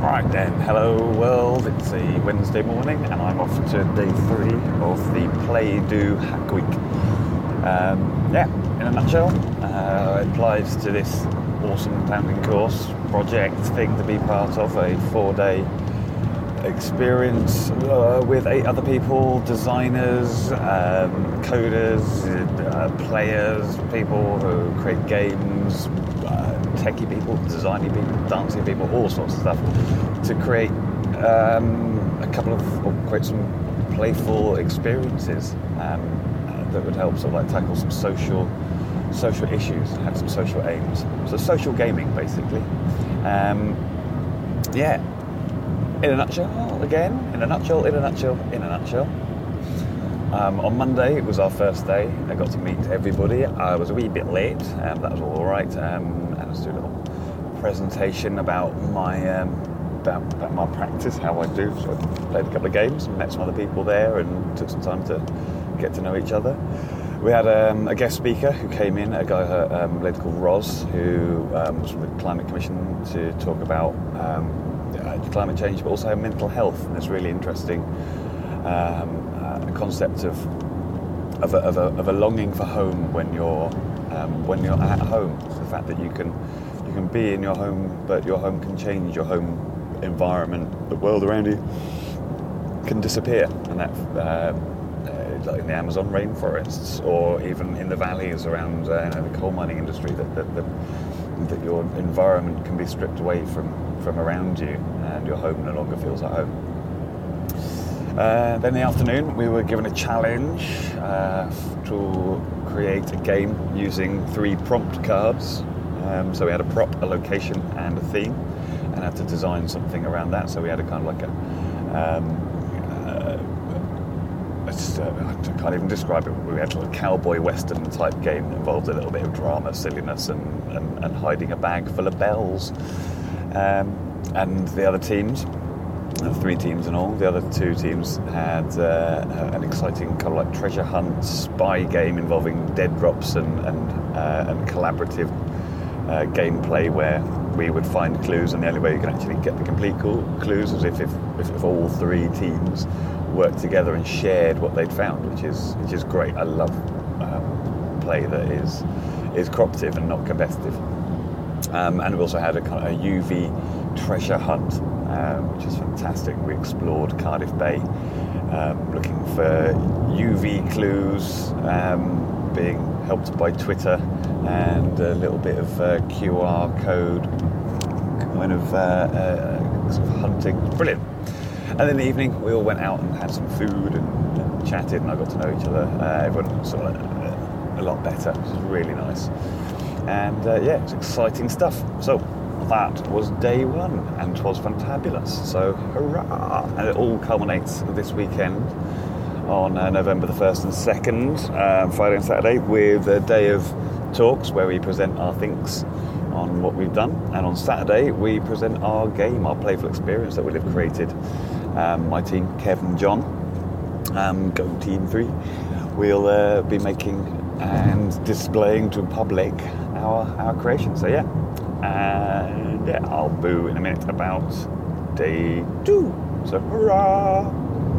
Right then, hello world, it's a Wednesday morning and I'm off to day 3 of the Play Do Hack Week. In a nutshell, I applied to this awesome founding course project thing to be part of, a 4-day experience with 8 other people, designers, coders, players, people who create games, techie people, designy people, dancing people, all sorts of stuff, to create create some playful experiences that would help sort of like tackle some social issues, have some social aims. So social gaming, basically. In a nutshell. On Monday, it was our first day. I got to meet everybody. I was a wee bit late, that was all right. And I was doing a little presentation about my about my practice, how I do. So I played a couple of games and met some other people there and took some time to get to know each other. We had a guest speaker who came in, a lady called Roz, who was from the Climate Commission, to talk about climate change, but also mental health. And it's really interesting. Concept of a longing for home when you're at home. It's the fact that you can be in your home, but your home can change. Your home environment, the world around you, can disappear, and that like in the Amazon rainforests, or even in the valleys around the coal mining industry, that your environment can be stripped away from around you, and your home no longer feels at home. Then in the afternoon, we were given a challenge to create a game using 3 prompt cards. So we had a prop, a location, and a theme, and had to design something around that. So we had a kind of like I can't even describe it. We had like a cowboy western type game that involved a little bit of drama, silliness, and hiding a bag full of bells. And the other teams, 3 teams in all, the other 2 teams had an exciting kind of like treasure hunt spy game involving dead drops and collaborative gameplay, where we would find clues, and the only way you can actually get the complete clues was if all 3 teams worked together and shared what they'd found, which is great. I love play that is cooperative and not competitive. And we also had a kind of a UV treasure hunt, which is fantastic. We explored Cardiff Bay, looking for UV clues, being helped by Twitter, and a little bit of QR code kind of sort of hunting. Brilliant. And in the evening, we all went out and had some food and chatted, and I got to know each other. Everyone sort of a lot better, which is really nice. And it's exciting stuff. So that was day 1, and 'twas fantabulous. So hurrah! And it all culminates this weekend on November the 1st and 2nd, Friday and Saturday, with a day of talks where we present our thinks on what we've done. And on Saturday, we present our game, our playful experience that we'll have created. My team, Kev and John, Go Team 3, we'll be making and displaying to public our creation. So I'll boo in a minute about day 2. So hurrah!